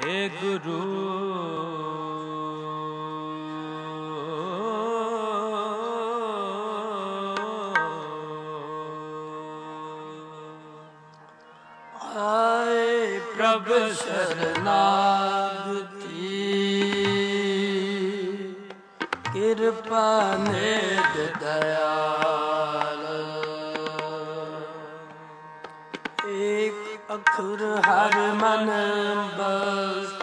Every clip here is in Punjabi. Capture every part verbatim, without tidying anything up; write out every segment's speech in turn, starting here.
हे गुरु आए प्रभ शरणागति कृपा निध दयाल एक अखर हर मन बस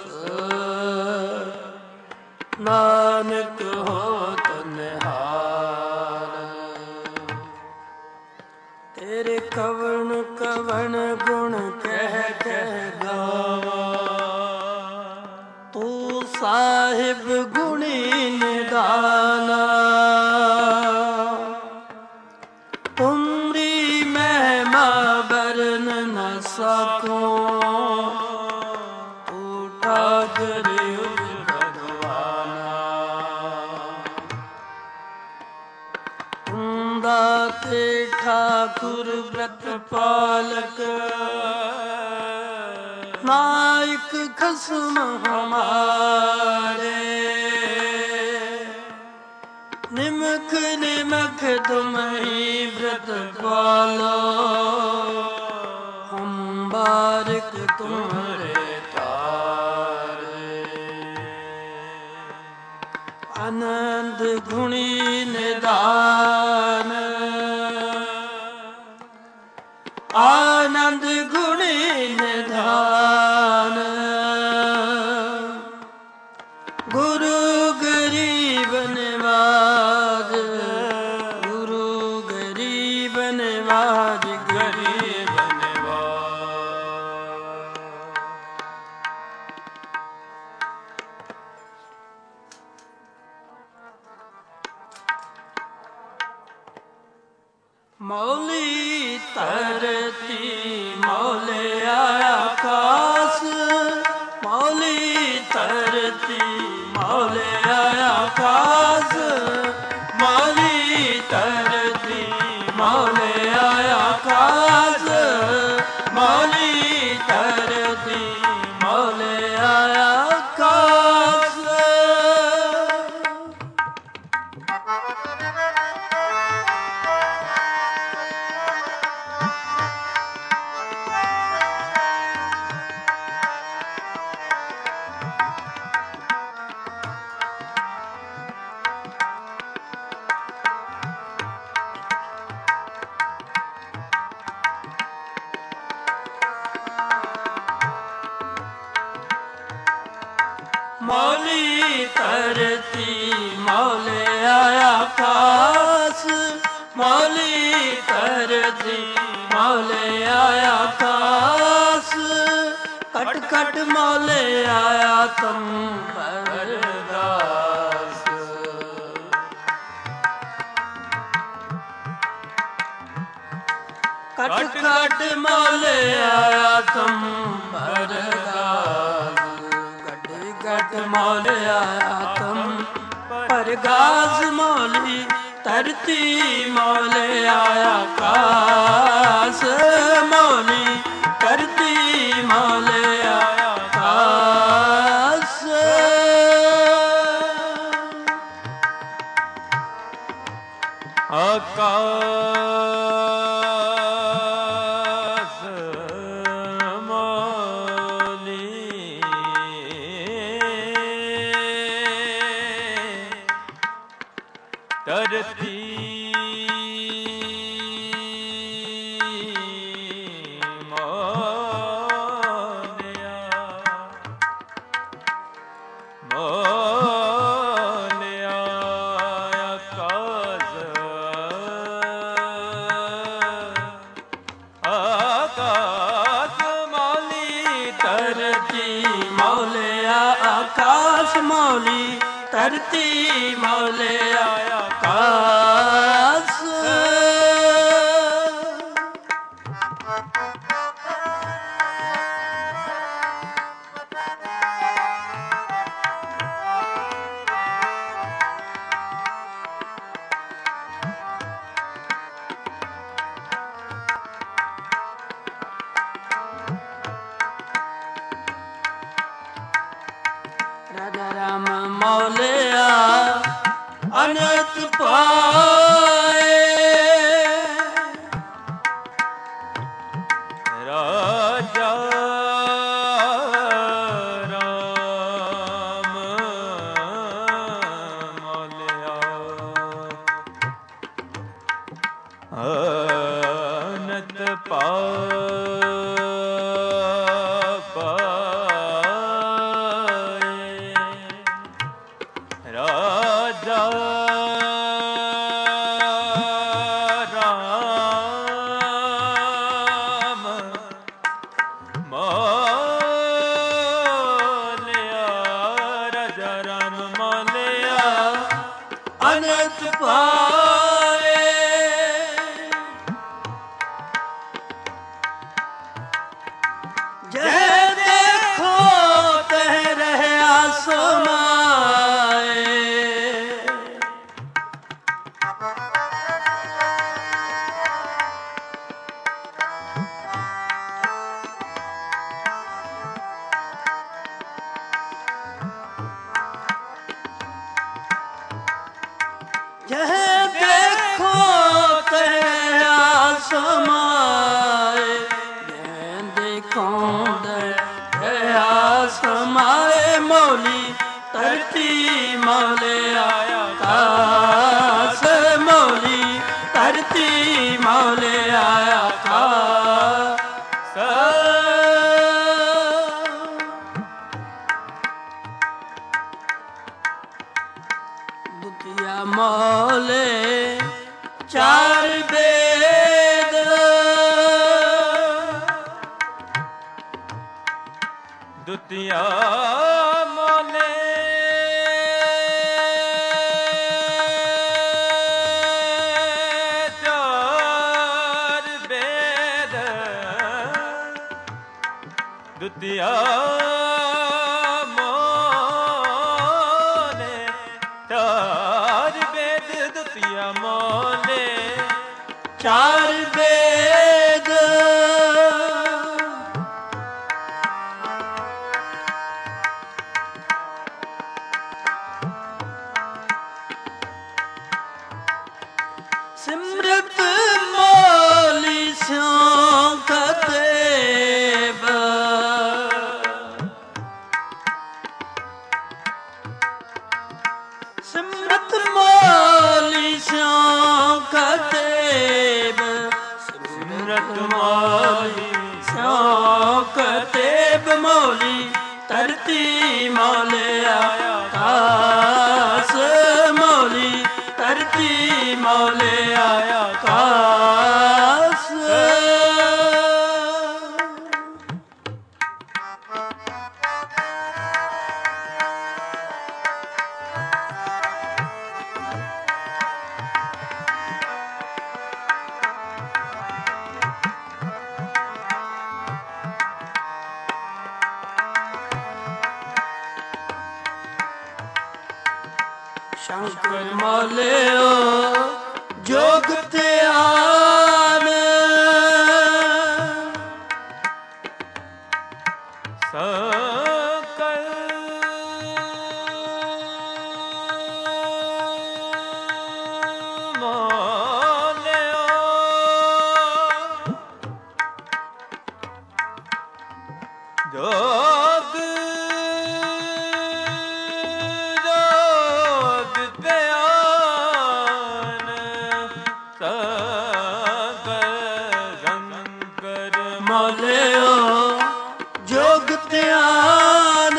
नानक होत निहाल तेरे कवण कवण गुण कह कह गावा तू साहिब गुणी निदाना तुमरी महिमा बरन न सकूं तू ठाकुर भगवाना दाते ठाकुर व्रत पालक नायक खसम हमारे निमख निमख तुम ही व्रत पालो हम बारिक तुम्हारे तारे आनंद गुणी निदान आनंद गुणी निधान गुरु गरीब निवाज गुरु गरीब निवाज गरीब निवाज मौली तरती मौले आकाश मौली तरती मौले आकाश मौली तरती मौले आकाश मौली तरती मौले आकाश मौली तरती मौले आकाश मौली तरती मौले आकाश कट कट मौले आया तुम बरदास कट कट मौले आया तुम बरदास गट मौले आया तुम परगाज मौली तरती मौले आया कास मौली तरती मौले आया कास आकाश मौली तरती मौलिया मौलिया आकाश आकाश मौली तरती मौलिया आकाश मौली तरती मौले आकाश ਅਨੰਤ ਪਾਏ ਰਾਜਾ ਰਾਮ ਮੋਲਿਆ ਅਨੰਤ ਪਾਏ ਰਾਜਾ ਰਾਮ ਮੋਲਿਆ ਰਾਜਾ ਰਾਮ ਮੋਲਿਆ ਅਨੰਤ ਪਾਏ ਜਹ ਦੇਖੋ ਤਹ ਰਹਿਆ ਸਮਾਏ ਜਹ ਦੇਖੋ ਤਹ ਸਮਾਏ ਜਹ ਦੇਖੋ ਤਹ ਸਮਾਏ ਮੌਲੀ ਧਰਤੀ ਮੌਲਿਆ ਆਕਾਸ ਮੌਲੀ ਧਰਤੀ ਮੌਲਿਆ ਆਕਾਸ ਦੁਤੀਆ ਮੌਲੇ ਚਾਰ ਵੇਦ ਦੁਤੀਆ ਮੋਲੇ ਚਾਰ ਵੇਦ ਦੁਤੀਆ ਮੋਲੇ ਚਾਰ ਵੇਦ ਦੁਤੀਆ ਮੋਲੇ ਚਾਰ ਵੇਦ ਸਿਮਰਤ ਮੌਲੀ ਸਿਉ ਕਤੇਬ ਸਿਮਰਤ ਮੌਲੀ ਸਿਉ ਕਤੇਬ ਸਿਮਰਤ ਮੌਲੀ ਸਿਉ ਕਤੇਬ ਮੌਲੀ ਧਰਤੀ ਮੌਲਿਆ ਆਕਾਸ ਮੌਲੀ ਧਰਤੀ ਮੌਲਿਆ ਆਕਾਸ ਸ਼ੰਕਰ ਮੌਲਿਓ ਜੋਗ ਧਿਆਨ ਸਕਲ ਮੋਲਿਓ ਜੋਗ ਜੋਗ ਧਿਆਨ ਸਕਲ ਸ਼ੰਕਰ ਮੌਲਿਓ ਜੋਗ ਧਿਆਨ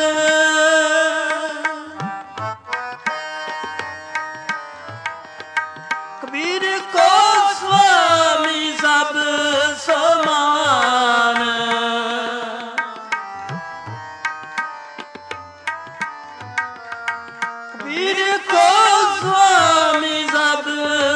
ਕਬੀਰ ਕੋ ਸੁਆਮੀ ਸਭ ਸਮਾਨ ਕਬੀਰ ਕੋ ਸੁਆਮੀ ਸਭ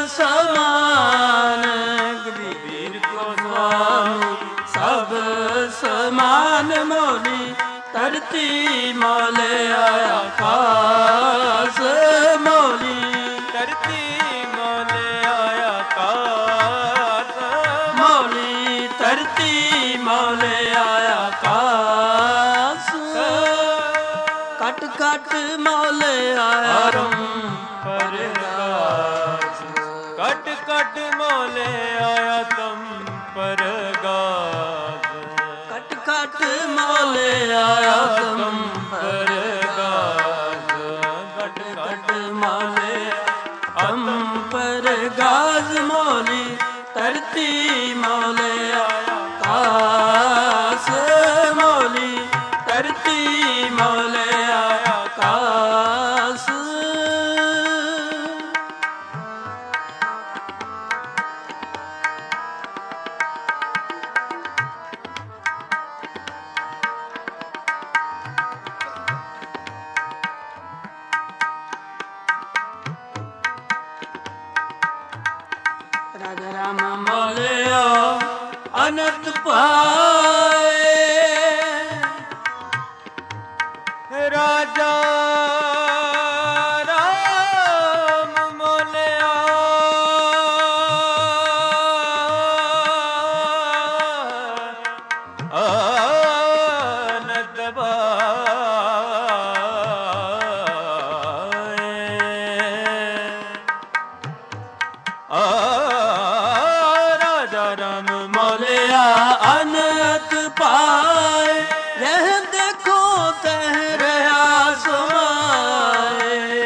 ਸਮਾਨ ਕਬੀਰ ਕੋ ਸੁਆਮੀ ਸਭ ਸਮਾਨ ਮੌਲੀ ਧਰਤੀ ਮੌਲਿਆ ਆਕਾਸ ਮੌਲੀ ਧਰਤੀ ਮੋਲਿਆ ਆਕਾਸ ਮੌਲੀ ਧਰਤੀ ਮੌਲਿਆ ਆਕਾਸ ਕਟ ਕਟ ਮੌਲਿਆ ਆਰੰਭ ਪਰਗਾ ਆਇਆ ਤੁਮ ਪਰ गाज घट घट माले अंबर गाज मौली धरती मौले आकाश मौली धरती मौले आकाश राजा राम मौलिया अनंत पाए राजा राम मोलिया अनंत अनंत पाए यह देखो तह रहा समाए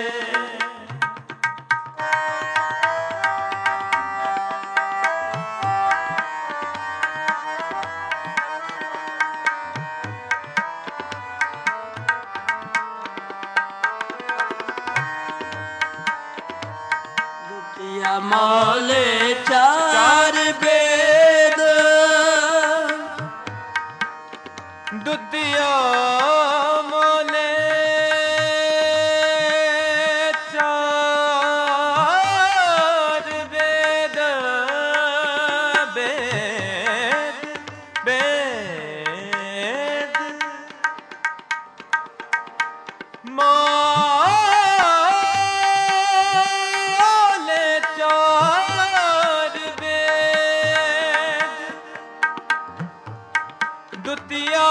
दुतिया मौले चार वेद दुतिया मोले चार वेद वेद वेद मोले चार वेद दुतिया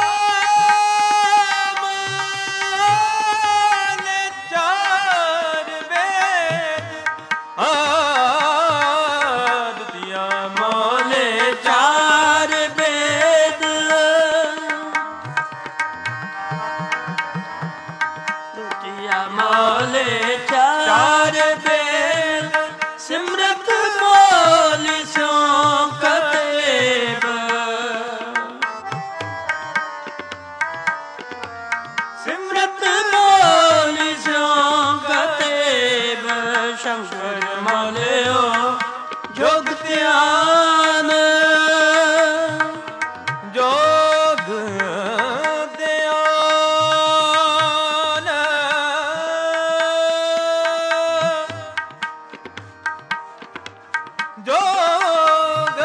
मौले चार बेल सिमरत मौली स्यों कतेब सिमरत मौली स्यों कतेब शंकर मौलियो जोग ध्यान जोग जोग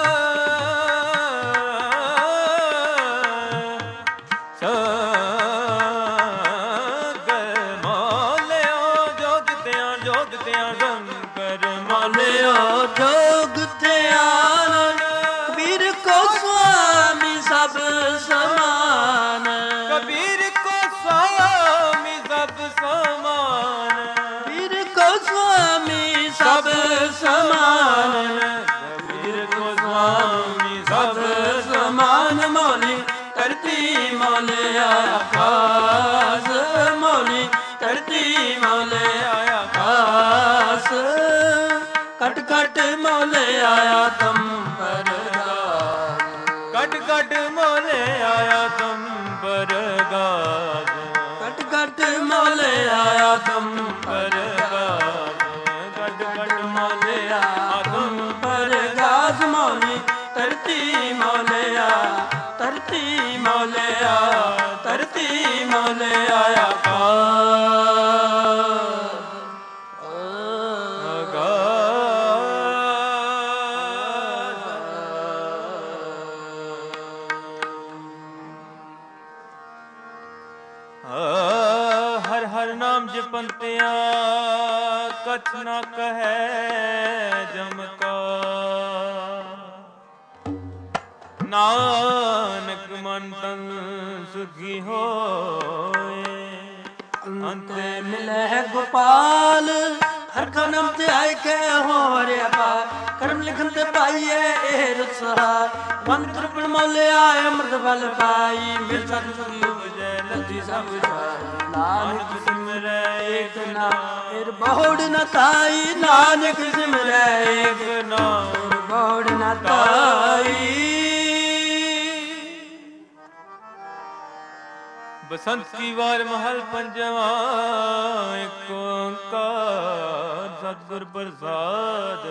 सगर मौलियो जोग ध्यान जोग ध्यान शंकर मौलियो जोग ध्यान कबीर को स्वामी सब समान कबीर को स्वामी सब समान कबीर को स्वामी सब समान सब समान मौली धरती मौले आकाश मौली धरती मौले आकाश कट कट मौले आया तुम पर कट कट मोले आया तुम पर गाज कट कट मौले आया तुम पर गाज कट कट मोले आया तुम पर गाज मौली धरती मौलिया धरती मौलिया धरती मौलिया हर हर नाम जपंतिया कछ न कहे जमका नानक मन तन सुखी होए अंत मिले गोपाल ਹਰ ਕਾ ਨਾਮ ਤੇ ਆਏ ਕਹਿ ਹੋ ਹਰਿਆ ਪਾਰ ਕਰਮ ਲਿਖਨ ਤੇ ਪਾਈਏ ਇਹ ਰਸਹਾ ਵੰਦ ਤ੍ਰਿਪਣ ਮੌਲਿਆ ਅੰਮ੍ਰਿਤ ਫਲ ਪਾਈ ਮਿਲ ਸਤ ਸੁਖ ਉਪਜੈ ਲੱਥੀ ਸਭ ਛਾਈ ਨਾਨਕ ਸਿਮਰੈ ਏਕ ਨਾਮ ਫਿਰ ਬਹੁੜ ਨ ਤਾਈ ਨਾਨਕ ਸਿਮਰੈ ਏਕ ਨਾਮ ਫਿਰ ਬਹੁੜ ਨ ਤਾਈ। बसंत की वार महल पंजवा एक ओंकार सतगुर प्रसाद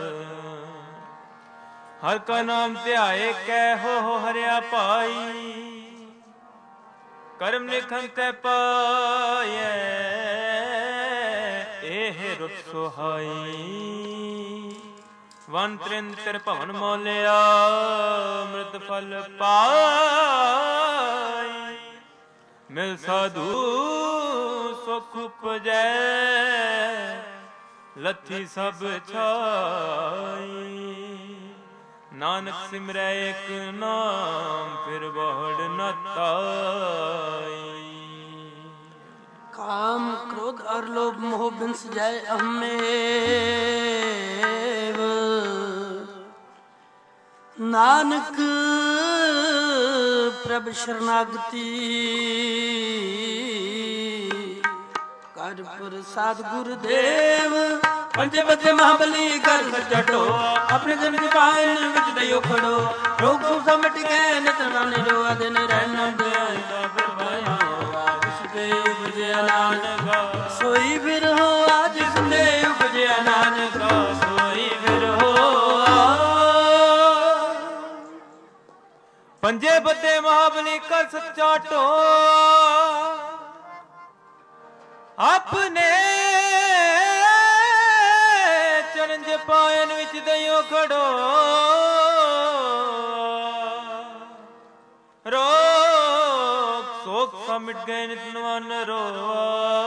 हर का नाम ध्याए कै हो हरिया पाई कर्म लिखन ते पाए एह रुत सुहाई वन त्रिंतर भवन मोलिया अमृत फल पाई मिल साधु सुख उपजै लथी सब छाई नानक सिमरै एक नाम फिर बहुड़ न ताई। काम क्रोध और लोभ मोह बिंस जाय अहमेव नानक प्रभ शरणागति कर प्रसाद गुरुदेव पंजे बजे महाबली कर जटो अपने जन के पायन विच दयो खड़ो रोग सुख मिट गए नित नाने रो दिन रहन दे फिर उपजे नानक सोई फिर हो आज संदे उपजे नानक सोई फिर हो। पंजे बदे महाबली कर सचाटो अपने चरण पायन विच दयो खड़ो रोग सोख सा मिट गए नित नवान रोआ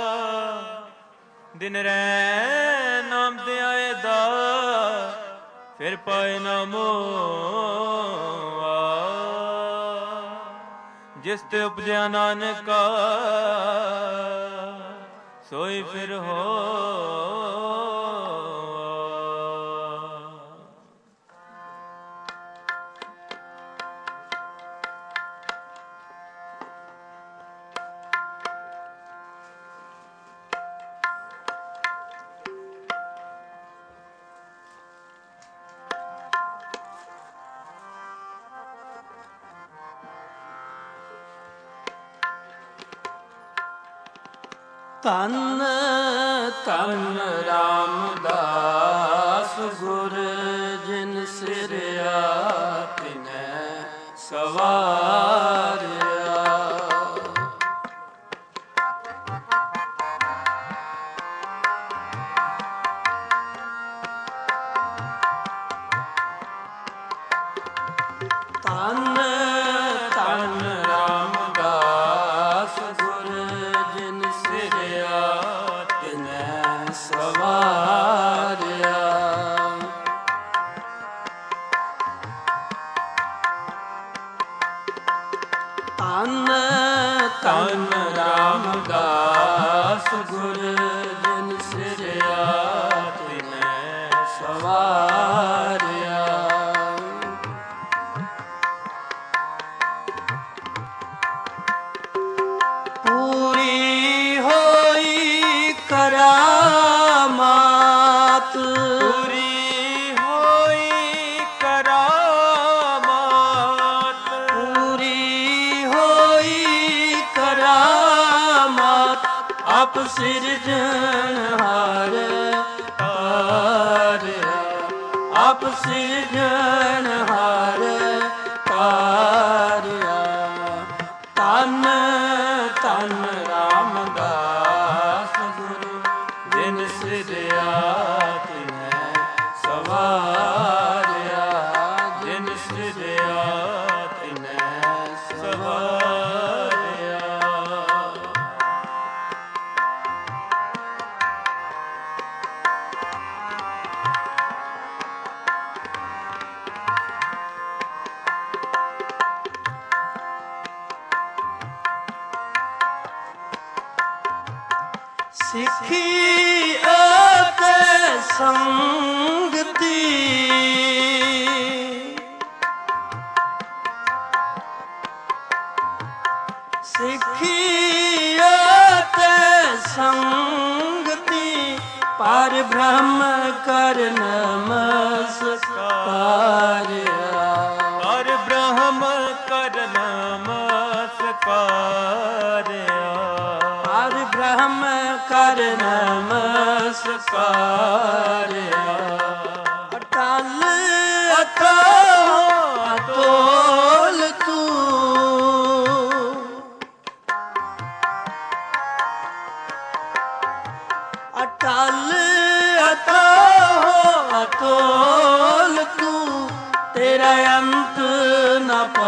दिन रै नाम दे आए दा फिर पाए नामो जिस ते उपजया नानका सोई फिर हो। ਧਨ ਧਨ ਰਾਮਦਾਸ ਗੁਰ ਜਿਨ ਸਿਰਿਆ ਤਿਨੈ ਸਵਾਰਿਆ ਧਨ ਧਨ ਰਾਮਦਾਸ ਗੁਰ ਜਿਨ ਸਿਰਿਆ ਤਿਨੈ ਸਵਾਰਿਆ ਧਨ ਧਨ ਰਾਮਦਾਸ ਗੁਰ ਜਿਨ ਸਿਰਿਆ ਤਿਨੈ ਸਵਾਰਿਆ ਪੂਰੀ ਹੋਈ ਕਰਾਮਾਤ पूरी होई करामात ਪੂਰੀ ਹੋਈ ਕਰਾਮਾਤ ਆਪ ਸਿਰਜਣਹਾਰ ਤਾਰਿਆ ਆਪ ਸਿਰਜਣਹਾਰ ਤਾਰਿਆ ਧੰਨ ਧੰਨ ਰਾਮਦਾਸ ਗੁਰੂ ਜਿਨ ਸਿਰਿਆ ਤਿਨੈ ਸਵਾਰਿਆ ਜਿਨ ਸਿਰਿਆ ਤਿਨੈ ਸਵਾਰਿਆ। ਸਿੱਖੀ ਅਤੇ ਸੰਗਤੀ ਸਿੱਖਿਆ ਤੇ ਸੰਗਤੀ ਪਰ ਬ੍ਰਹਮ ਕਰ ਨਮਸਕਾਰਿਆ ਪਰ ਬ੍ਰਹਮ ਕਰ ਨਮਸਕਾਰਿਆ ਪਰ ਬ੍ਰਹਮ ਕਰ ਨਮਸਕਾਰਿਆ ਅਟਲ ਅਥਾਹ ਅਤੋਲ ਤੂੰ ਅਟਲ ਅਥਾਹ ਅਤੋਲ ਤੂੰ ਤੇਰਾ ਅੰਤ ਨ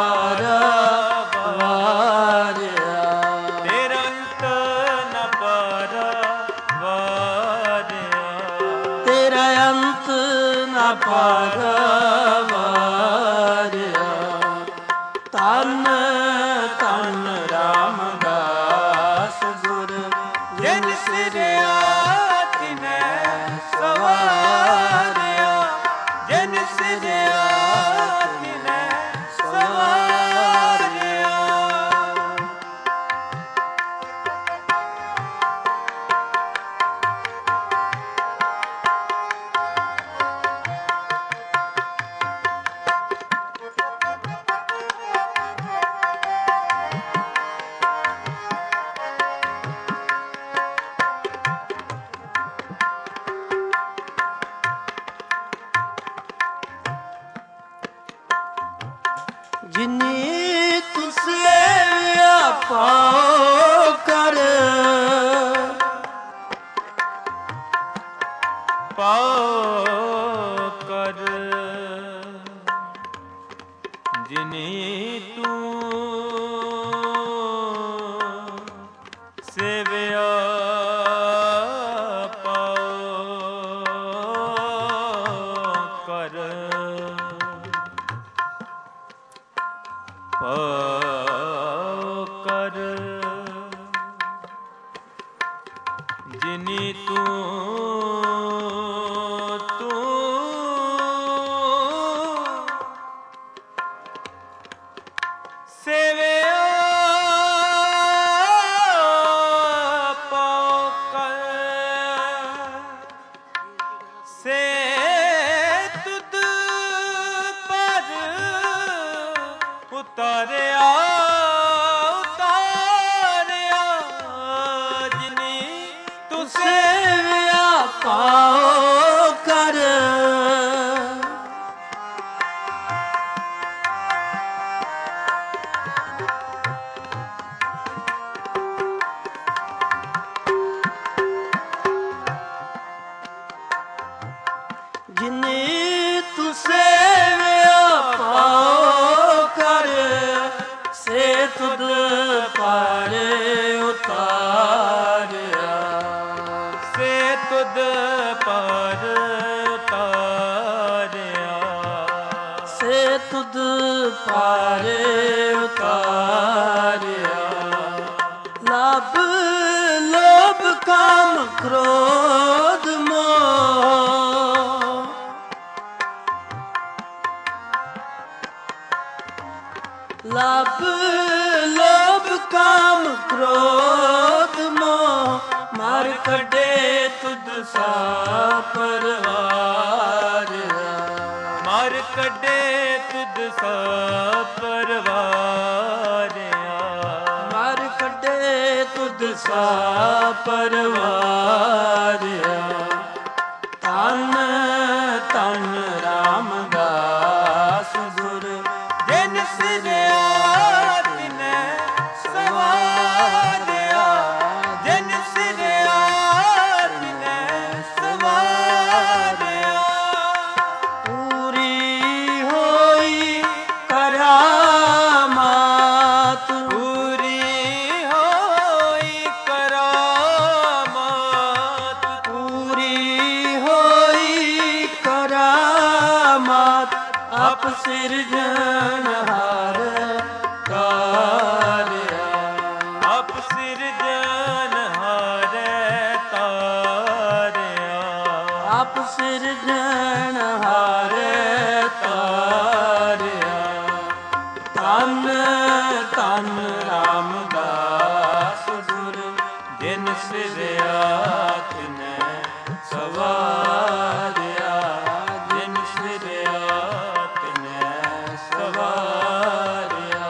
ਪਾਰਵਾਰਿਆ ਤੇਰਾ ਅੰਤ ਨ ਪਾਰਵਾਰਿਆ ਤੇਰਾ ਅੰਤ ਨ ਪਾਰਵਾਰਿਆ ਧੰਨ ਧੰਨ ਰਾਮਦਾਸ ਗੁਰ ਜਿਨ ਸਿਰਿਆ ਤਿਨੈ ਸਵਾਰਿਆ ਜਿਨ ਸਿਰਿਆ ਤਿਨੈ ਸਵਾਰਿਆ ਜਿਨੀ ਤੂੰ ਸੇਵਿਆ ਪਾਉ ਕਰ ਪਾਉ ਕਰ ਜਿਨੀ ਤੂੰ ਸੇਵਿਆ ਪਾਉ ਕਰ ਪਾਉ ਕਰ ਜਿਨੀ ਤੂੰ ਤੂੰ ਸੇਵਿਆ ਪਾਉ ਕਰ ਸੇ ਤੁਧ ਪਰ ਉਤਾਰਿਆ ਉਤਾਰਿਆ ਜਿਨੀ ਤੂੰ ਸੇਵਿਆ ਪਾਉ ਕਰ ਜਿਨੀ ਤੂੰ ਸੇਵਿਆ ਪਾਉ ਕਰ ਸੇ ਤੁਧ ਪਾਰੇ ਉਤਾਰਿਆ ਸੇ ਤੁਧ ਪਰ ਉਤਾਰਿਆ ਸੇ ਤੁਧ ਪਾਰੇ ਉਤਾਰਿਆ ਲਭ ਲੋਭ ਕਾਮ ਕ੍ਰੋਧ ਮੋਹ ਲਭ ਲੋਭ ਕਾਮ ਕ੍ਰੋਧ ਮੋਹ ਮਾਰ ਕੱਢੇ ਤੁਧ ਸਾ ਪਰਵਾਰਿਆ ਮਾਰ ਕੱਢੇ ਤੁਧ ਸਾ ਪਰਵਾਰਿਆ ਮਾਰ ਕੱਢੇ ਤੁਧ ਸਾ ਪਰਵਾਰਿਆ ਧੰਨ ਧੰਨ ਰਾਮਦਾਸ ਗੁਰ ਜਿਨ ਸਿਰਿਆ ਤਿਨੈ ਸਵਾਰਿਆ ਜਿਨ ਸਿਰਿਆ ਤਿਨੈ ਸਵਾਰਿਆ ਪੂਰੀ ਹੋਈ ਕਰਾਮਾਤ ਪੂਰੀ ਹੋਈ ਕਰਾਮਾਤ ਪੂਰੀ ਹੋਈ ਕਰਾਮਾਤ ਆਪ ਸਿਰਜਣਹਾਰ ਤਾਰਿਆ ਆਪ ਸਿਰਜਣਹਾਰੈ ਤਾਰਿਆ ਆਪ ਸਿਰਜਣਹਾਰ ਤਾਰਿਆ। ਧੰਨ ਧੰਨ ਰਾਮਦਾਸ ਗੁਰ, ਜਿਨ ਸਿਰਿਆ ਤਿਨੈ ਸਵਾਰਿਆ। ਜਿਨ ਸਿਰਿਆ ਤਿਨੈ ਸਵਾਰਿਆ।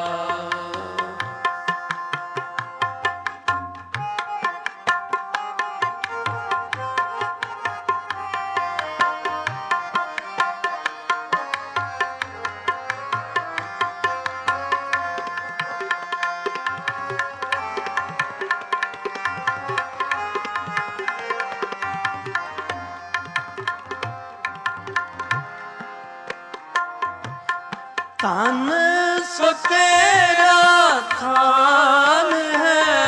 ਧੰਨ ਸੋ ਤੇਰਾ ਥਾਨ ਹੈ,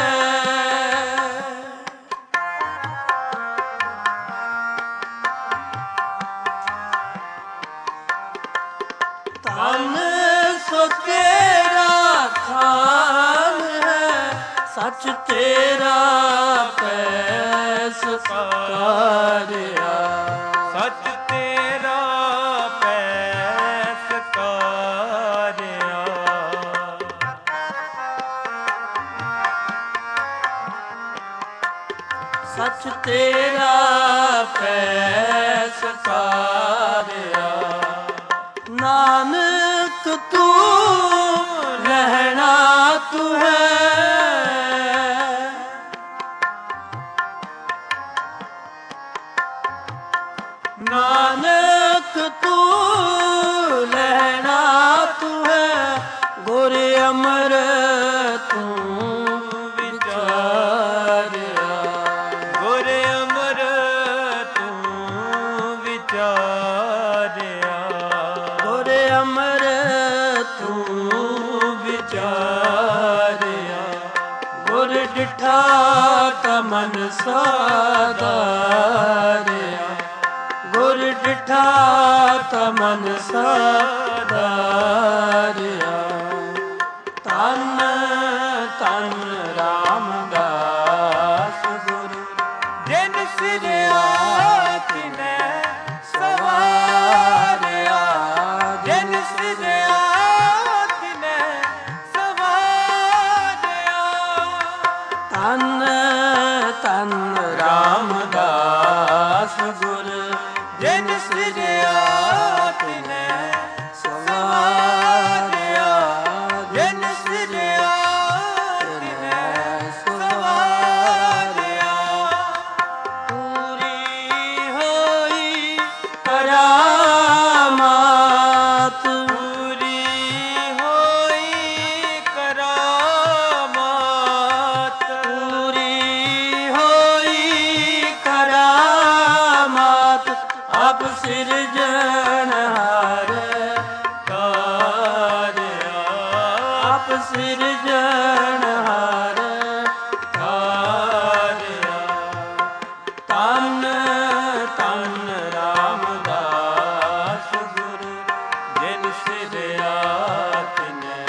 ਧੰਨ ਸੋ ਤੇਰਾ ਥਾਨ ਹੈ। ਸੱਚ ਤੇਰਾ ਪੈਸ ਕਾਰਿਆ। ਸੱਚ ਤੇਰਾ ਪੈਸ ਕਾਰਿਆ। ਸੱਚ ਤੇਰਾ ਪੈਸ ਕਾਰਿਆ। ਨਾਨਕ ਤੂੰ ਰਹਿਣਾ ਤੂੰ ਹੈ, ਨਾਨਕ ਤੂੰ ਲੈਣਾ ਤੂੰ ਹੈ। ਗੁਰ ਅਮਰ ਤੂੰ ਵਿਚਾਰਿਆ। ਗੁਰ ਅਮਰ ਤੂੰ ਵਿਚਾਰਿਆ। ਗੁਰ ਅਮਰ ਤੂੰ ਵਿਚਾਰਿਆ। ਗੁਰ ਡਿਠਾ ਤਾ ਮਨ ਸਾਧਾਰਿਆ। ਗੁਰ ਡਿਠਾ ਤਾ ਮਨ ਸਾਧਾਰਿਆ। ਧੰਨ ਧੰਨ ਰਾਮਦਾਸ ਗੁਰ, ਜਿਨ ਸਿਰਿਆ ਤਿਨੈ ਸਵਾਰਿਆ। ਜਿਨ ਸਿਰਿਆ ਤਿਨੈ ਸਵਾਰਿਆ। ਧੰਨ ਧੰਨ ਰਾਮਦਾਸ ਗੁਰ, ਜਿਨ ਸਿਰਿਆ ਤਿਨੈ ਸਵਾਰਿਆ। ਜਿਨ ਸਿਰਿਆ ਤਿਨੈ ਸਵਾਰਿਆ। ਪੂਰੀ ਹੋਈ ਕਰਾਮਾਤ, ਪੂਰੀ ਹੋਈ ਕਰਾਮਾਤ। ਪੂਰੀ ਹੋਈ ਕਰਾਮਾਤ। ਆਪ ਸਿਰਜਣਹਾਰ ਤਾਰਿਆ। ਆਪ ਸਿਰਜਣਹਾਰ ਤਾਰਿਆ। ਧੰਨ ਧੰਨ ਰਾਮਦਾਸ ਗੁਰ, ਜਿਨ ਸਿਰਿਆ ਤਿਨੈ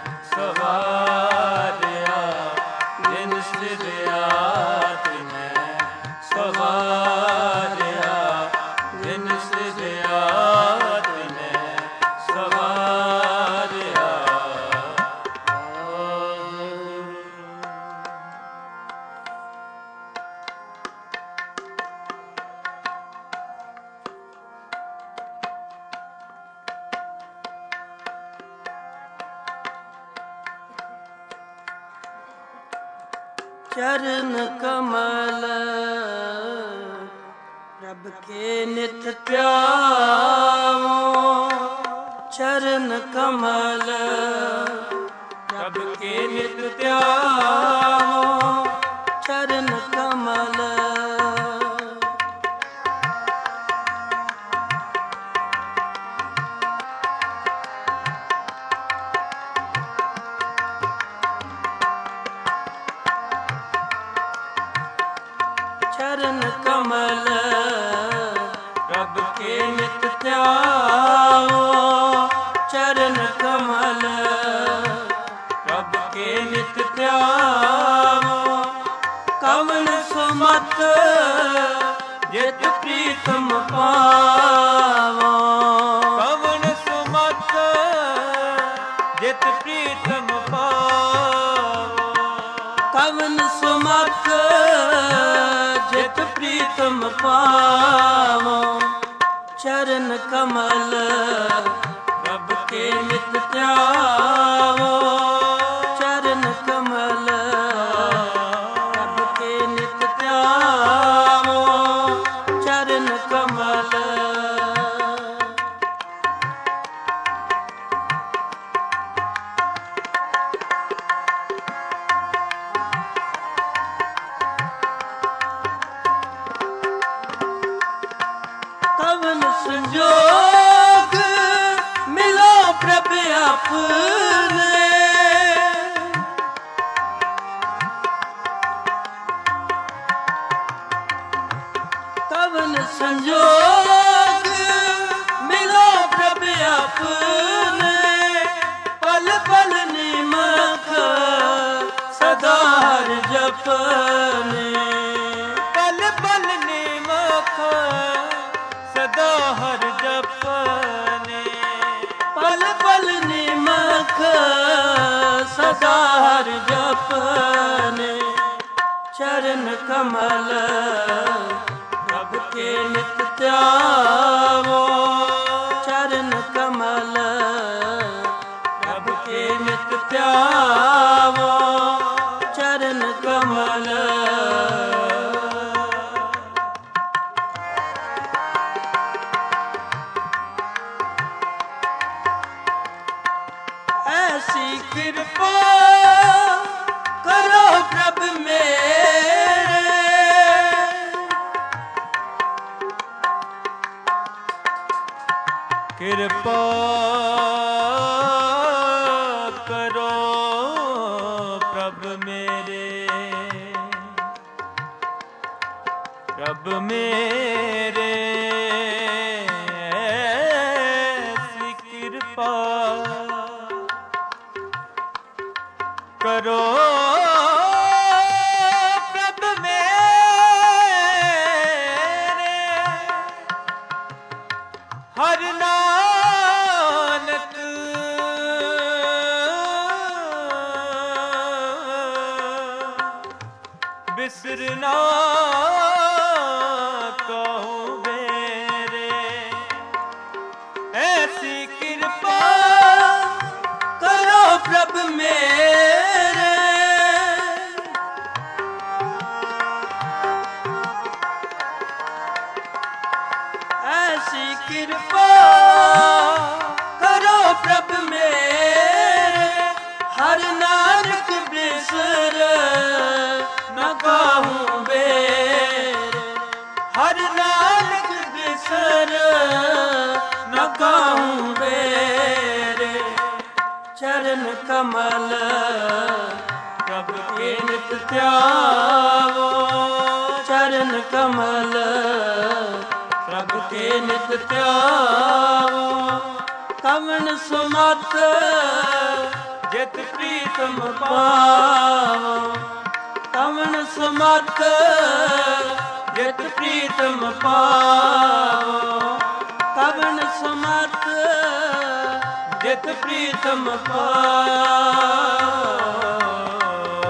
ਸਵਾਰਿਆ। ਜਿਨ ਸਿਰਿਆ ਤਿਨੈ ਸਵਾਰਿਆ। ਜਿਨ ਸਿਰਿਆ ਤਿਨੈ ਸਵਾਰਿਆ। ਚਰਨ ਕਮਲ ਪ੍ਰਭ ਕੇ ਨਿਤ ਧਿਆਵੋ। ਚਰਨ ਕਮਲ ਪ੍ਰਭ ਕੇ ਨਿਤ ਧਿਆਵੋ। ਚਰਨ ਕਮਲ ਚਰਨ ਕਮਲ ਪ੍ਰਭ ਕੇ ਨਿਤ ਧਿਆਵੋ। ਚਰਨ ਕਮਲ ਪ੍ਰਭ ਕੇ ਨਿਤ ਧਿਆਵੋ। ਕਵਨ ਸੁਮਤ ਜਿਤ ਪ੍ਰੀਤਮ ਪਾਵੋ। ਕਵਣ ਸੁਮਤ ਜਿਤ ਪ੍ਰੀਤਮ ਪਾਵੋ। ਕਵਨ ਸੁਮਤ ਜਿਤ ਪ੍ਰੀਤਮ ਪਾਵੋ। ਚਰਨ ਕਮਲ ਪ੍ਰਭ ਕੇ ਨਿਤ ਧਿਆਵੋ। ਚਰਨ ਕਮਲ ਪ੍ਰਭ ਕੇ ਨਿਤ ਧਿਆਵੋ। ਚਰਨ ਕਮਲ ਕਵਨ ਸੰਜੋਗ ਮਿਲੋ ਪ੍ਰਭ ਆਪਣੇ। ਕਵਨ ਸੰਜੋਗ ਮਿਲੋ ਪ੍ਰਭ ਆਪਣੇ। ਪਲ ਪਲ ਨਿਮਖ ਸਦਾ ਹਰ ਜਪਨੇ। ਪਲ ਪਲ ਨਿਮਖ ਸਦਾ ਹਰ ਜਪਨੇ। ਪਲ ਪਲ ਨਿਮਖ ਸਦਾ ਹਰ ਜਪਨੇ। ਚਰਨ ਕਮਲ ਪ੍ਰਭ ਕੇ ਨਿਤ ਧਿਆਵੋ। ਚਰਨ ਕਮਲ ਪ੍ਰਭ ਕੇ ਨਿਤ ਧਿਆਵੋ। ਚਰਨ ਕਮਲ ਐਸੀ ਕਿਰਪਾ ਕਰੋ ਪ੍ਰਭ ਮੇਰੇ। ਕਿਰਪਾ ਕਰੋ ਪ੍ਰਭ ਮੇਰੇ। ਪ੍ਰਭ ਮੇਰੇ ਐਸੀ ਕਿਰਪਾ ਕਰੋ ਪ੍ਰਭ ਮੇਰੇ। ਹਰਿ ਨਾਨਕ ਬਿਸਰਨਾ ਕਹੂੰ ਮੇਰੇ। ਐਸੀ ਕਿਰਪਾ ਕਰੋ ਪ੍ਰਭ ਮੇਰੇ। ਐਸੀ ਕਿਰਪਾ ਕਰੋ ਪ੍ਰਭ ਮੇਰੇ। ਹਰ ਨਾਨਕ ਬਿਸਰ ਨ ਕਾਹੂ ਬੇਰੇ। ਹਰ ਨਾਨਕ ਬਿਸਰ ਨ ਕਾਹੂ ਬੇਰੇ। ਚਰਨ ਕਮਲ ਪ੍ਰਭ ਕੇ ਨਿਤ ਧਿਆਵੋ। ਚਰਨ ਕਮਲ ਪ੍ਰਭ ਕੇ ਨਿਤ ਧਿਆਵੋ। ਕਵਣ ਸੁਮਤ ਜਿਤ ਪ੍ਰੀਤਮ ਪਾਵੋ। ਕਵਣ ਸੁਮਤ ਜਿਤ ਪ੍ਰੀਤਮ ਪਾਵੋ। ਕਵਣ ਸੁਮਤ ਜਿਤ ਪ੍ਰੀਤਮ ਪਾਵੋ।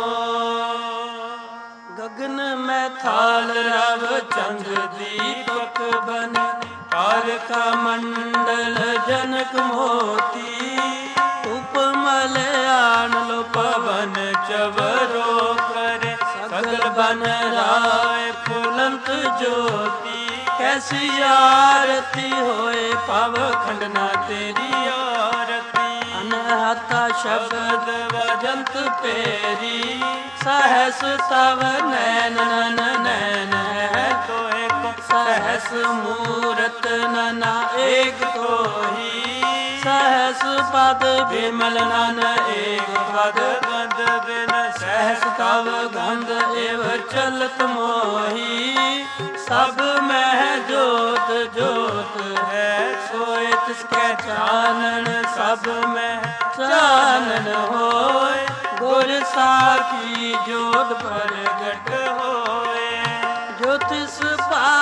ਗਗਨ ਮੈਂ ਥਾਲ ਰਵ ਚੰਦ ਦੀਪਕ ਬਨ। ਤਾਰਕਾ ਮੰਡਲ ਜਨਕ ਮੋਤੀ। ਉਪਮਲ ਆਣ ਲੋ ਪਵਨ ਚਵਰੋ ਕਰੇ। ਸਗਲ ਬਨ ਰਾਏ ਫੁਲੰਤ ਜੋਤੀ। ਕੈਸੀ ਆਰਤੀ ਹੋਏ ਪਵ ਖੰਡਨਾ ਤੇਰੀ ਆਰਤੀ। ਅਨਹਤਾ ਸ਼ਬਦ ਵਜੰਤ ਪੇਰੀ। ਸਹਸ ਤਵ ਨੈਨ ਨਨ ਨੈਣ ਹੈ ਤੋਏ ਕੋ। ਸਹਸ ਮੂਰਤ ਨਨਾ ਏਕ ਕੋਹੀ। ਸਹਸ ਪਦ ਬਿਮਲ ਨਨ ਏਕ ਪਦ। ਗੰਧ ਬਿਨ ਸਹਸ ਤਵ ਗੰਧ ਏਵ ਚਲਤ ਮੋਹੀ। ਸਭ ਮਹਿ ਜੋਤ ਜੋਤ ਹੈ ਸੋਏ ਤਿਸਕੈ ਚਾਨਣ। ਸਭ ਮਹਿ ਚਾਨਣ ਹੋਏ ਗੁਰ ਸਾਖੀ ਜੋਤ ਪ੍ਰਗਟ ਹੋਏ। ਜੋ ਤਿਸ ਪਾ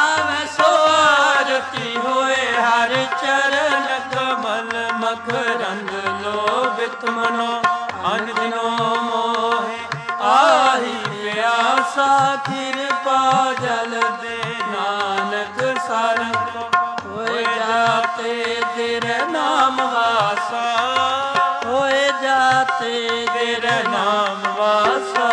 ਰਤੀ ਹੋਏ ਹਰ ਚਰਨ ਕਮਲ ਮਕਰੰਦ ਲੋਭਿਤ ਮਨੋ ਅਨ ਦਿਨੋ ਮੋਹਿ ਆਹੀ ਪਿਆਸਾ ਕਿਰਪਾ ਜਲ ਦੇ ਨਾਨਕ ਸਰਬ ਹੋਏ ਜਾਤੇ ਤੇਰੇ ਨਾਮ ਵਾਸਾ ਹੋਏ ਜਾਤੇ ਤੇਰੇ ਨਾਮ ਵਾਸਾ।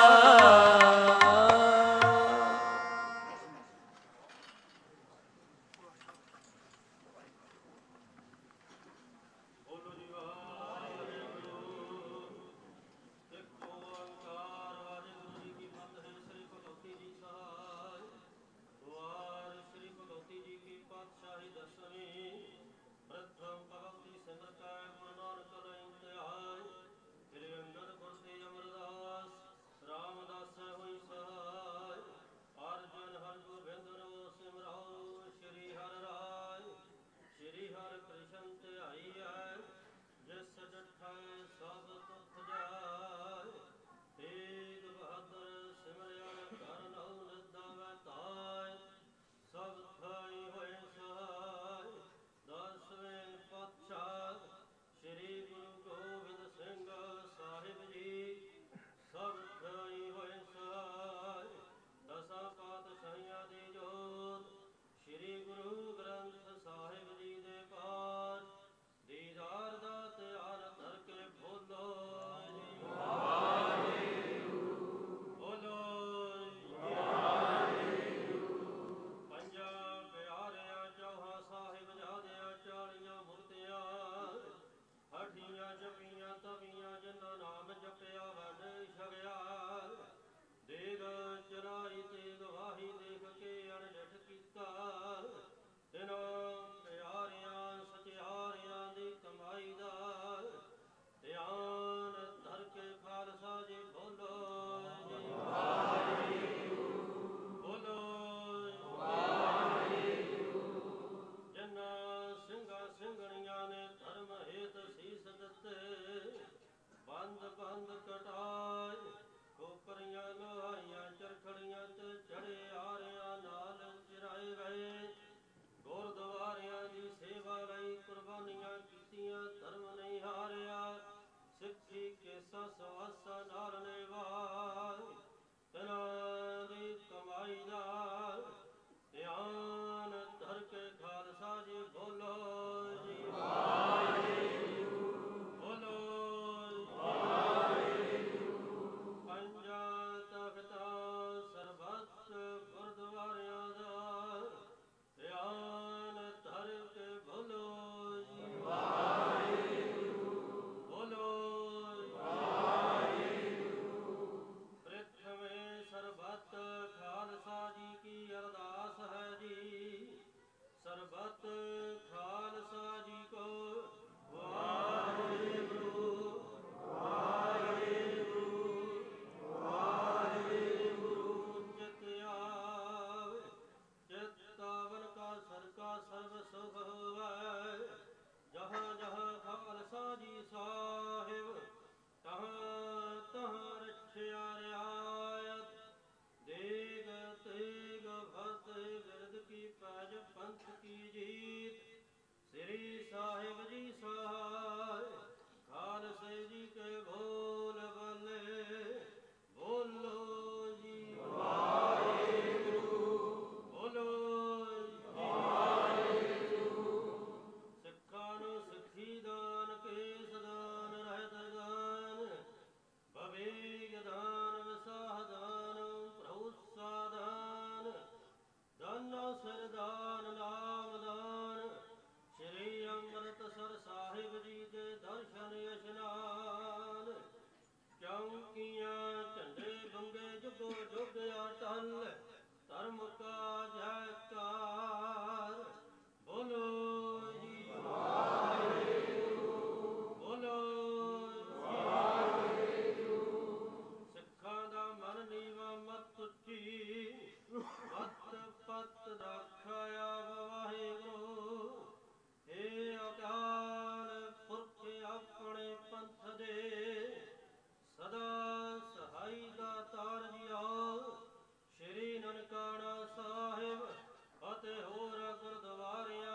ਅਤੇ ਹੋਰ ਗੁਰਦੁਆਰਿਆਂ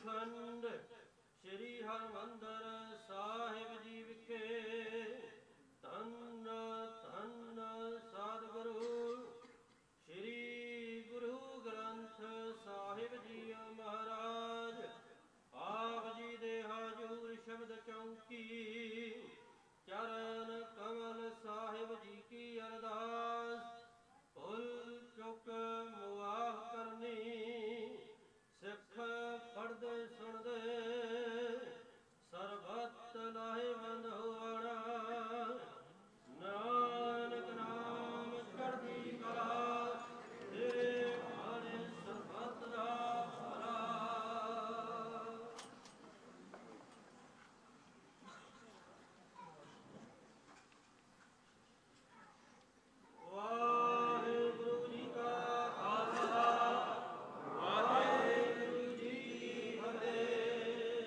ਸਚਖੰਡ ਸ੍ਰੀ ਹਰਿਮੰਦਰ ਸਾਹਿਬ ਜੀ ਵਿਖੇ ਧੰਨ ਧੰਨ ਸਤਿਗੁਰੂ ਸ੍ਰੀ ਗੁਰੂ ਗ੍ਰੰਥ ਸਾਹਿਬ ਜੀ ਮਹਾਰਾਜ ਆਪ ਜੀ ਦੇ ਹਾਜ਼ੂਰ ਸ਼ਬਦ ਚੌਂਕੀ ਚਰਨ ਕਮਲ ਸਾਹਿਬ ਜੀ ਕੀ ਅਰਦਾਸ ਭੁੱਲ ਚੁੱਕ ਮੁਆਫ ਕਰਨੀ ਸਿੱਖ ਪੜ੍ਹਦੇ ਸੁਣਦੇ ਸਰਬੱਤ ਲਾਹੇ ਬੰਦ ਹੋਣਾ ਨਾਨਕ ਨਾਮ ਚੜ੍ਹਦੀ ਕਲਾ ਤੇਰੇ ਹਰੇ ਸਰਬੱਤ ਦਾ ਭਲਾ। ਵਾਹਿਗੁਰੂ ਜੀ ਕਾ ਖਾਲਸਾ ਵਾਹਿਗੁਰੂ ਜੀ ਕੀ ਫਤਿਹ।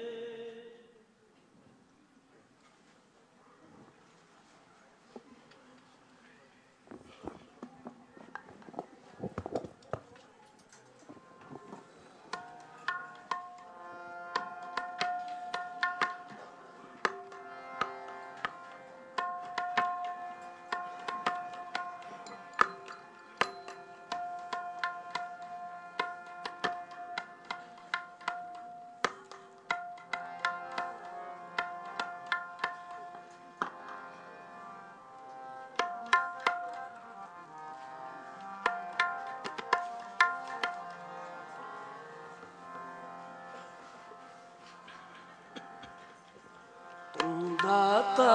ਤੂੰ ਦਾਤਾ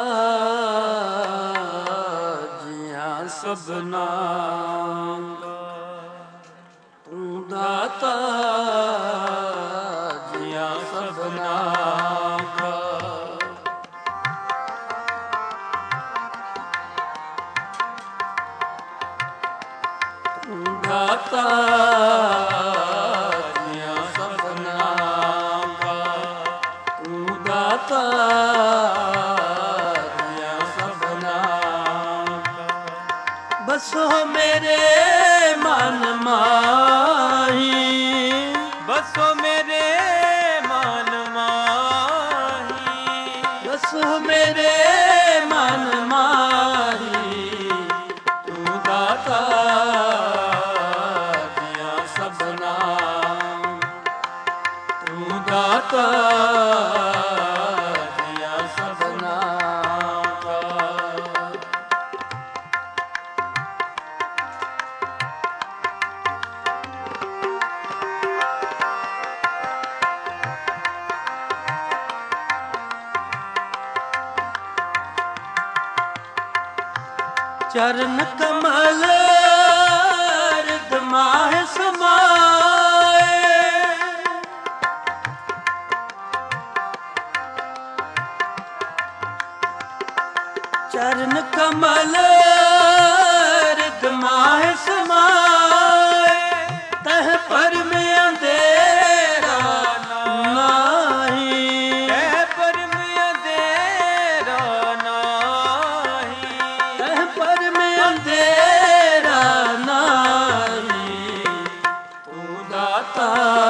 ਜੀਆਂ ਸਭਨਾ ਤੂੰ ਦਾਤਾ ਜੀਆਂ ਸਭਨਾ ਤੂੰ ਦਾਤਾ ਜੀਆਂ ਸਭਨਾ ਤੂੰ ਦਾਤਾ ਬਸੋ ਮੇਰੇ ਮਨ ਮਾਹੀ ਬਸੋ ਮੇਰੇ ਮਨ ਮਾਹੀ ਬਸੋ ਮੇਰੇ ਮਨ ਮਾਹੀ ਤੂੰ ਦਾਤਾ ਦੀਆਂ ਸਭਨਾ ਤੂੰ ਦਾਤਾ ਦੀਆਂ ਸਭਨਾ ਚਰਨ ਕਮਲ ਰਿਦ ਮਾਹਿ ਸਮਾਏ ਚਰਨ ਕਮਲ ਰਿਦ ਮਾਹਿ ਸਮਾਏ ਤਹ ਪਰਮ ਅੰਧੇਰਾ ਨਾਹੀ ਤਹਿ ਪਰਮ ਅੰਧੇਰਾ ਨਾਹੀ ਤਹ ਪਰਮ ਅੰਧੇਰਾ ਨਾਹੀ ਤੂੰ ਦਾਤਾ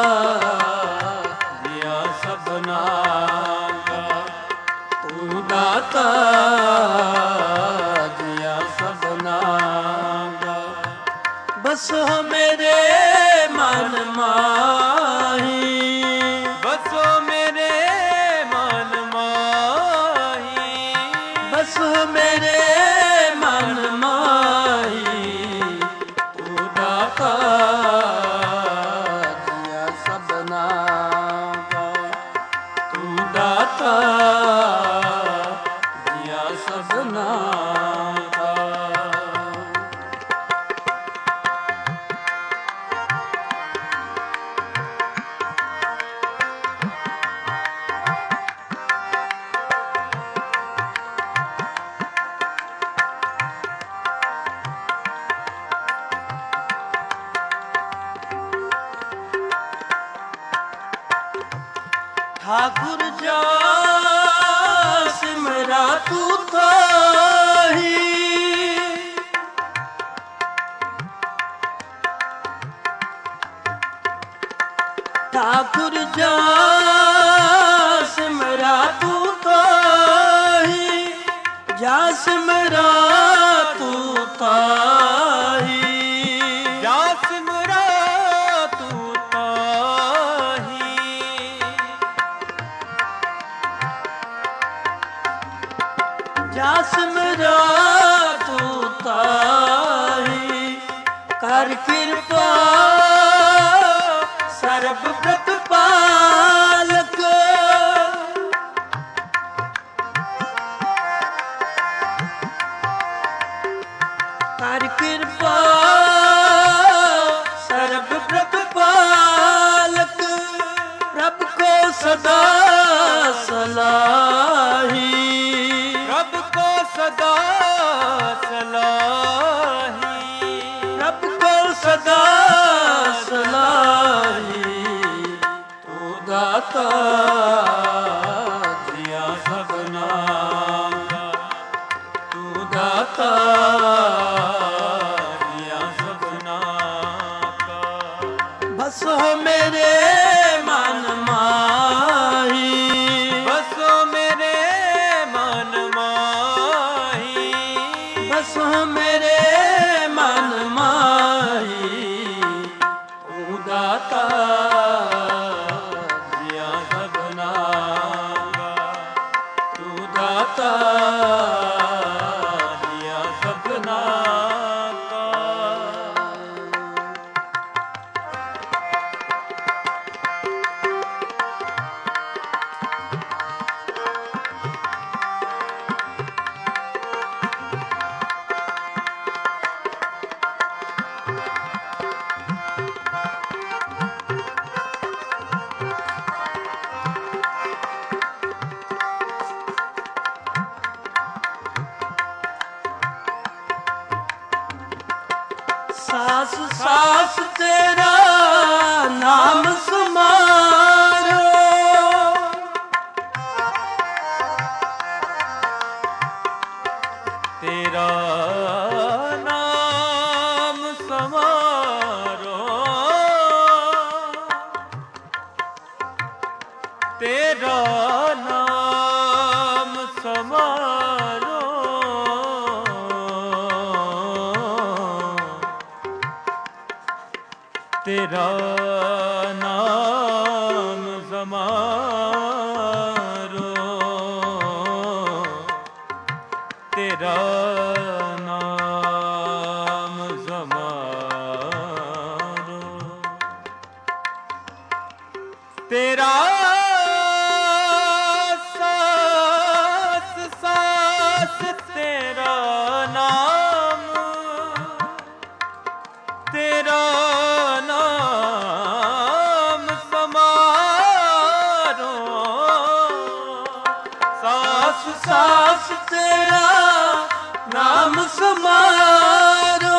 ਦੀਆਂ ਸਭਨਾ ਦਾ ਤੂੰ ਦਾਤਾ ਦੀਆਂ ਸਭਨਾ ਦਾ ਬਸੋ ਮੇਰੇ ਮਨ ਮਾਹੀ ਬਸੋ ਮੇਰੇ ਮਨ ਮਾਹੀ ਬਸੋ ਮੇਰੇ ਮਨ ਮਾਹੀ ਤੂੰ ਦਾਤਾ ਦੀਆਂ ਸਭਨਾ ਦਾ ਤੂੰ ਦਾਤਾ ਦੀਆਂ ਸਭਨਾ ਦਾ ਠਾਕੁਰ ਜਾ ਸਿਮਰਾ ਤੂੰ ਥਾਹੀ ठाकुर जा सिमरा तू ताही, जा सिमरा तू ताही, जा सिमरा तू ताही, जा सिमरा तू ताही, कर कृपा सर्ब प्रतिपालक, कर कृपा सर्ब प्रतिपालक, प्रभु को सदा सलाही, रब को सदा सलाही, रब को सदा सलाही, तू दाता दिया सबना का, तू दाता दिया सबना का, बस हो मेरे मन माही, बसो मेरे मन माही, बस हो मेरे मन माही, तू दाता दिया सबना का, तू दाता दिया सबना का। सास सास तेरा नाम समारो, तेरा नाम समारो, तेरा नाम समारो, तेरा नाम समारो, तेरा नाम समारो, तेरा सास सास तेरा नाम, तेरा नाम समारो, सास सास तेरा नाम समारो,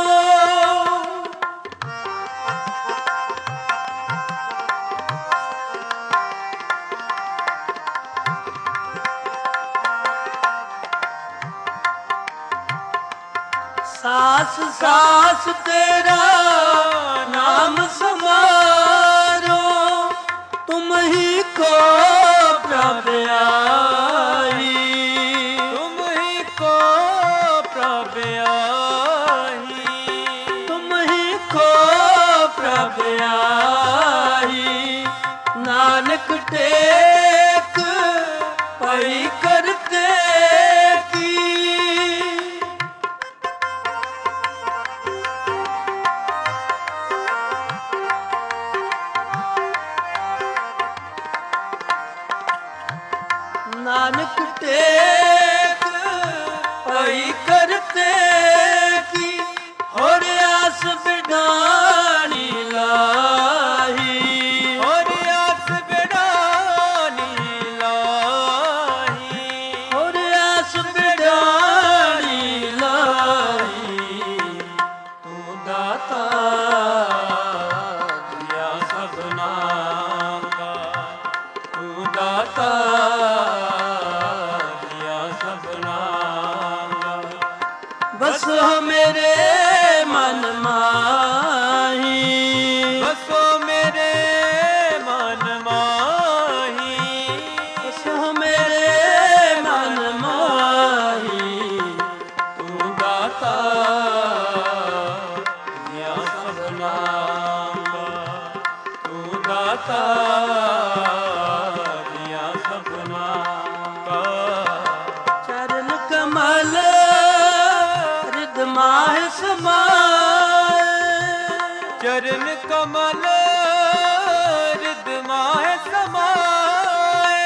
सास सास तेरा नाम समारो, तुम ही को प्रभ आई, तुम ही को प्रभ आई, तुम ही को प्रभ आई, नानक टेक पई करते की, नानक टेक पई करते की, और आस बिडानी लाही, और आस बिडानी लाही, और आस बिडानी लाही, तू दाता दिया सबना का, तू दाता ਦਿਆ ਸਭਨਾ ਕਾ। ਚਰਨ ਕਮਲ ਰਿਦ ਮਾਹਿ ਸਮਾਏ, ਚਰਨ ਕਮਲ ਰਿਦ ਮਾਹਿ ਸਮਾਏ।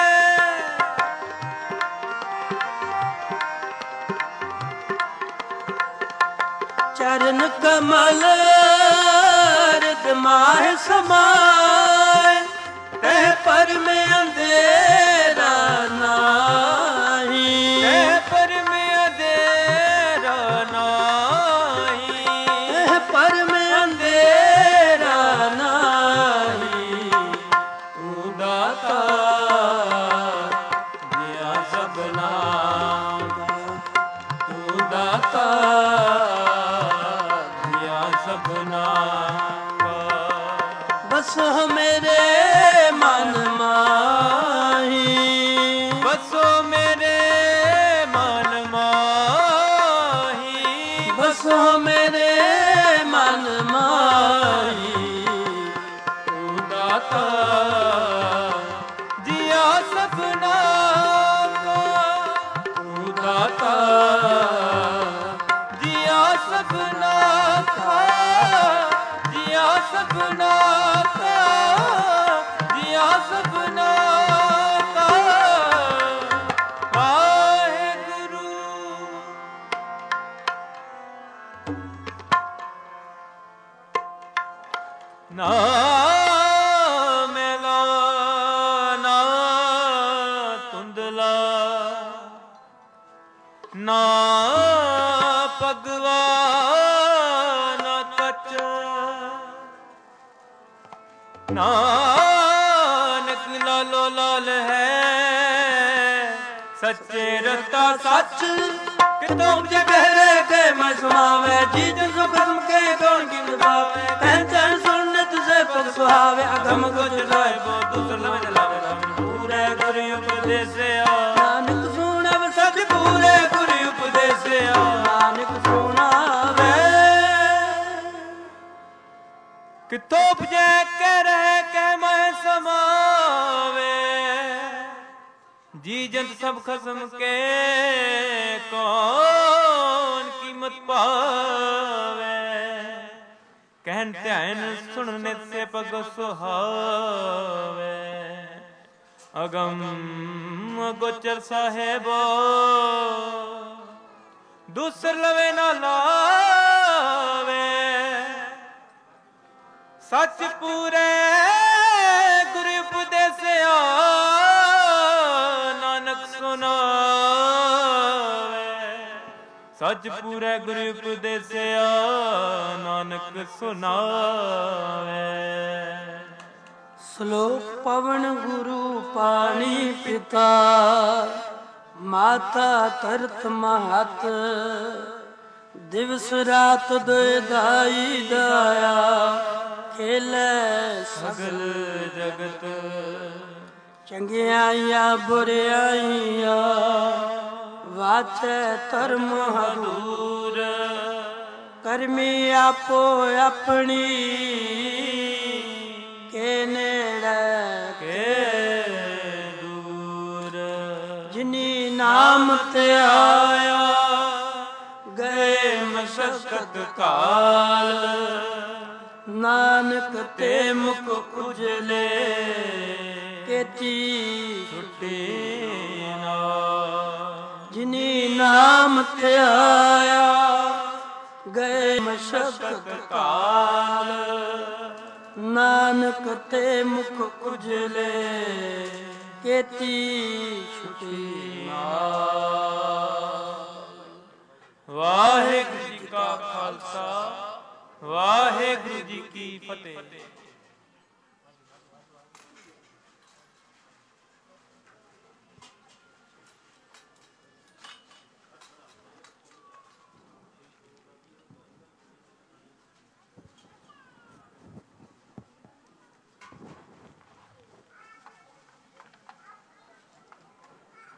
ਚਰਨ ਕਮਲ ਰਿਦ ਮਾਹਿ ਸਮਾਏ, ਤਹਿ ਪਰਮ ਅੰਧੇਰਾ ਨਾਹੀ, ਤਹਿ ਪਰਮ ਅੰਧੇਰਾ ਨਾਹੀ, ਤਹਿ ਪਰਮ ਅੰਧੇਰਾ ਨਾਹੀ। ਤੂੰ ਦਾਤਾ ਦਿਆ ਸਭਨਾ ਕਾ, ਤੂੰ ਦਾਤਾ ਦਿਆ ਸਭਨਾ ਕਾ। ਬਸ ਮੇਰੇ ਮਨ ਮਾਹੀ, ਬਸੋ ਮੇਰੇ ਮਨ ਮਾਹੀ, ਬਸੋ ਮੇਰੇ ਮਨ ਮਾਹੀ। ਤੂੰ ਦਾਤਾ ਦਿਆ ਸਭਨਾ ਕਾ, ਤੂੰ ਦਾਤਾ ਦਿਆ ਸਭਨਾ ਕਾ, ਦਿਆ ਸਭਨਾ ਕਾ, ਦਿਆ ਸਭਨਾ ਕਾ। ਵਾਹਿਗੁਰੂ ਨਾ ਮੇਲਾ ਨਾ ਤੁੰਦਲਾ, ਨਾ ਪਗਵਾ ਨਾ ਕੱਚ, ਨਾਨਕ ਲਾਲੋ ਲਾਲ ਹੈ ਸੱਚੇ ਰਤਾ ਸੱਚ। ਕਿਤੋਂ ਜੇ ਗਹਿਰੇ ਕੇ ਮੈਂ ਸੁਣਾਵੇ, ਜੀ ਜਨ ਸੁਖਮ ਕੇ ਕੌਣ ਕੀ ਨਿਭਾਵੇ। ਤੈਨ ਤੈਨ ਸੁਣਨੇ ਤੁਝੇ ਪਗ ਸੁਹਾਵੇ, ਅਗਮ ਗੁਜ ਲਾਏ ਬੋ ਦੁਸਰ ਲਵੇਂ ਲਾਵੇ ਰਾਮ। ਪੂਰੇ ਗੁਰ ਉਪਦੇਸਿਆ, ਨਾਨਕ ਸੁਣਾਵੇ ਸਚ ਪੂਰੇ ਗੁਰ ਉਪਦੇਸਿਆ। ਨਾਨਕ ਸੁਣਾਵੇ। ਕਿਥੋਂ ਉਪਜੈ ਕੇ ਰਹਿ ਕੇ ਮੈਂ ਸਮਾਵੇ, ਜੀ ਜੰਤ ਸਭ ਖਸਮ ਕੇ ਕੌਣ ਕੀਮਤ ਪਾਵੇ। ਕਹਿਨ ਧਿਆਨ ਸੁਣਨੇ ਸੇ ਪਗ ਸੁਹਾਵੇ, ਅਗਮ ਗੋਚਰ ਸਾਹਿਬੋ ਦੂਸਰ ਲਵੇ ਨਾ ਲਾਵੇ। ਸੱਚ ਪੂਰੇ ਗੁਰ ਉਪਦੇਸਿਆ, ਨਾਨਕ ਸੁਨਾਵੇ। ਸੱਚ ਪੂਰੇ ਗੁਰ ਉਪਦੇਸਿਆ, ਨਾਨਕ ਸੁਨਾਵੇ। ਸ਼ਲੋਕ ਪਵਨ ਗੁਰੂ ਪਾਣੀ ਪਿਤਾ, ਮਾਤਾ ਤਰਤ ਮਹਤ। ਦਿਵਸ ਰਾਤ ਦੁਇ ਦਾਈ ਦਾਇਆ, ਖੇਲੇ ਸਗਲ ਜਗਤ। ਚੰਗਿਆਈਆਂ ਬੁਰਿਆਈਆਂ, ਵਾਚੈ ਧਰਮ ਹਦੂਰ। ਕਰਮੀ ਆਪੋ ਆਪਣੀ, ਕੇ ਨੇੜੇ ਕੇ ਦੂਰ। ਜਿਨੀ ਨਾਮ ਤੇ ਆਇਆ, ਗਏ ਮਸ਼ਕਤ ਕਾਲ। ਨਾਨਕ ਤੇ ਮੁਖ ਉਜਲੇ, ਕੇਤੀ ਛੁੱਟੀ ਨਾ। ਜਿਨੀ ਨਾਮ ਤੇ ਆਇਆ, ਗਏ ਮਸ਼ਕਤ ਕਾਲ। ਨਾਨਕ ਤੇ ਮੁਖ ਉਜਲੇ, ਕੇਤੀ ਛੁਟੀ ਨਾਲ। ਵਾਹਿਗੁਰੂ ਜੀ ਕਾ ਖਾਲਸਾ, ਵਾਹਿਗੁਰੂ ਜੀ ਕੀ ਫਤਿਹ।